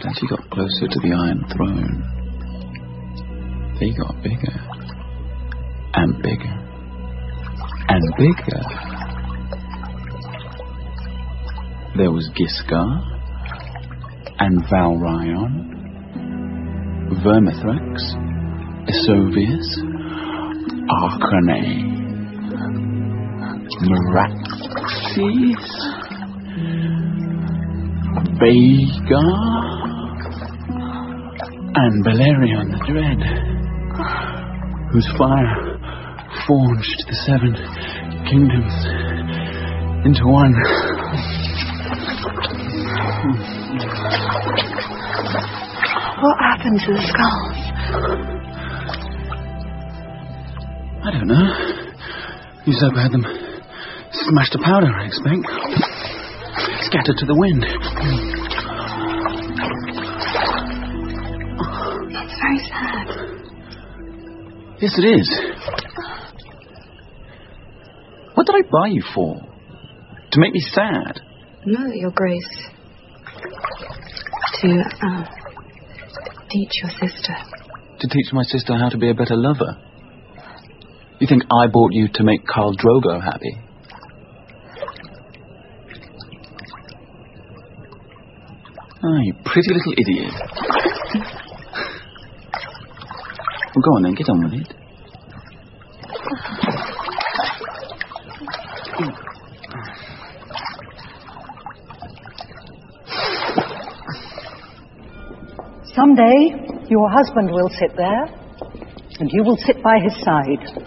But as he got closer to the Iron Throne, they got bigger. And bigger. And bigger. There was Giscar, and Valryon, Vermithrax, Esovius, Arcane, Meraxes, Veigar, and Balerion the Dread, whose fire forged the 7 kingdoms into one. What happened to the skulls? I don't know. Usurper had them smashed to powder, I expect. Scattered to the wind. It's very sad. Yes, it is. What did I buy you for? To make me sad? No, Your Grace. To teach your sister. To teach my sister how to be a better lover? You think I bought you to make Khal Drogo happy? Ah, you pretty little idiot. Well, go on then, get on with it. Someday, your husband will sit there, and you will sit by his side.